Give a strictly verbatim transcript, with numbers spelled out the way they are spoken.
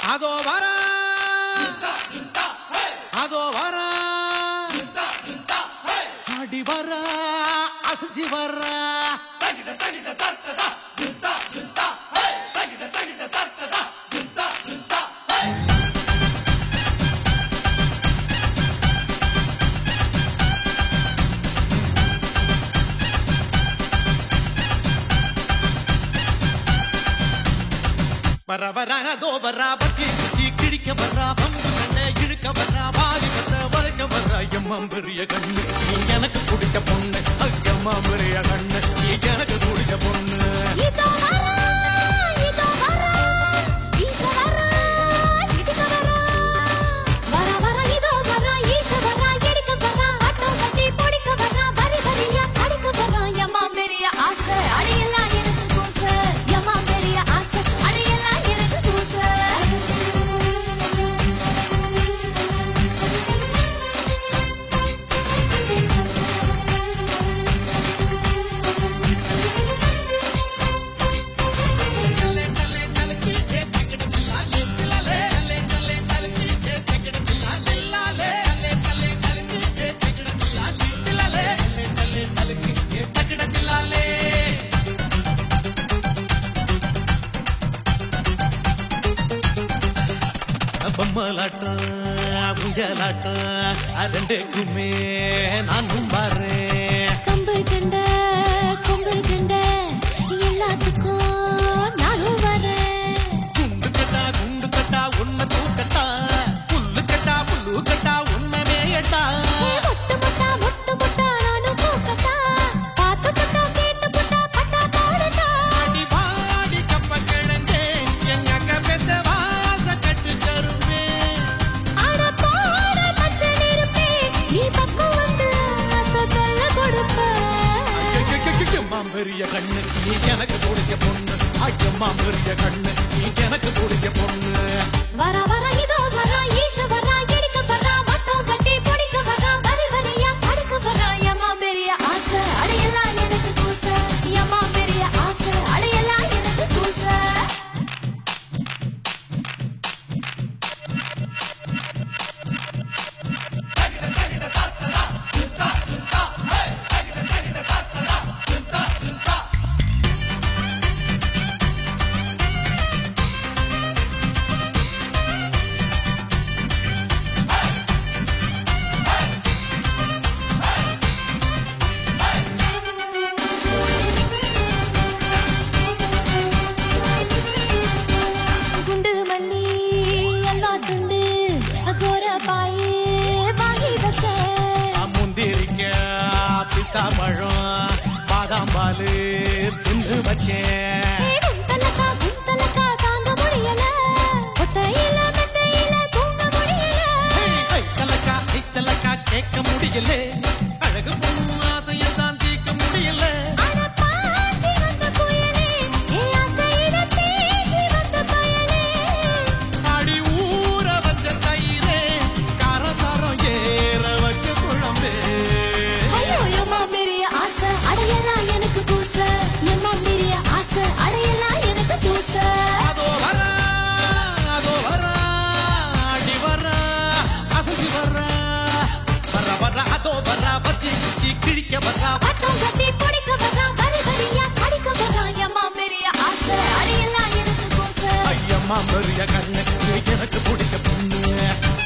அதோ வர அதோ வர அடி வர அசைஞ்சி வர வர வர அதோ வர பத்தி குச்சி கிழிக்க வர பம்பு சண்டை இழுக்க வர வாலி வர வளைக்க வர எம்மா பெரிய கண்ணு நீ எனக்கு பிடிச்ச பொண்ணு அம்மா பெரிய கண்ணு நீ எனக்கு பிடிச்ச பொண்ணு இதோ வர இதோ வர ஈஷ வர இடிக்க வர வர வர இதோ வர ஈஷ வர இடிக்க வர ஆட்டோ கட்டி பொடிக்க வர வரி வரியா கடிக்க வர எம்மா பெரிய ஆசை அடியெல்லாம் எனக்கு கூச எம்மா பெரிய ஆசை அடியெல்லாம் எனக்கு கூச பொம்மலாட்டம் ஊஞ்சலாட்டம் அதண்டேக்குமே நானும் பாறேன் கம்பு சண்டை கொம்பு சண்டை எல்லாத்துக்கும் நானும் வரேன் குண்டு கட்டா குண்டு கட்டா உன்னை தூக்கட்டா புல்லு கட்டா புல்லு கட்டா உன்னை மேயட்டா மொட்டு மொட்டா மொட்டு மொட்டா நானும் பூக்கட்டா பாத்து பட்டா கேட்டு பட்டா பட்டா போடட்டா அடி பாடி கப்ப கிழந்தே எங்க அக்க பெத்த வாச கட்டு கரும்பே அட போட பச்சை நெருப்பே நீ பக்கம் வந்து ஆசை தொல்ல கொடுப்ப அம்மா பெரிய கண்ணு நீ எனக்கு பிடிச்ச பொண்ணு ஐயம்மா பெரிய கண்ணு நீ எனக்கு பிடிச்ச பொண்ணு வர வர இதோ வர ஈஷ வர இடிக்க வர மட்டம் கட்டி பொடிக்க வர வரி வரியா கடுக்க வர எம்மா பெரிய ஆசை அடையெல்லாம் எனக்கு கூச எம்மா பெரிய ஆசை அடையெல்லாம் எனக்கு கூச குண்டு மல்லி அல்வா துண்டு கோர பாயே வாங்கி வச்ச முந்திரிக்க பித்தா பழம் பாதாம் பாலு தின்னு வச்சேன் குந்தலக்கா குந்தலக்கா தாங்க முடியல ஒத்தையில மெத்தையில தூங்க முடியல ஐத்தலக்கா ஐத்தலக்கா கேட்க முடியல அழகு பொண்ணு ஆசையத்தான் தீர்க்க முடியல அட பாஞ்சி வந்த புயலே ஏ ஆசையில தேஞ்சி வந்த பயலே அடி ஊற வச்ச தயிரே கரசரம் ஏற வச்ச குழம்பே ஐயோ எம்மா பெரிய ஆசை அடையெல்லாம் எனக்கு கூச எம்மா பெரிய ஆசை அடையெல்லாம் எனக்கு கூச அதோ வர அதோ வர அடி வர அசைஞ்சு வர வர வர அதோ வர பத்தி குச்சி கிழிக்க வர ஆட்டம் கட்டி பொடிக்க வர வரி வரியா கடிக்க வர எம்மா பெரிய ஆசை அடையெல்லாம் எனக்கு கூச ஐயம்மா பெரிய கண்ணு எனக்கு பிடிச்ச பொண்ணு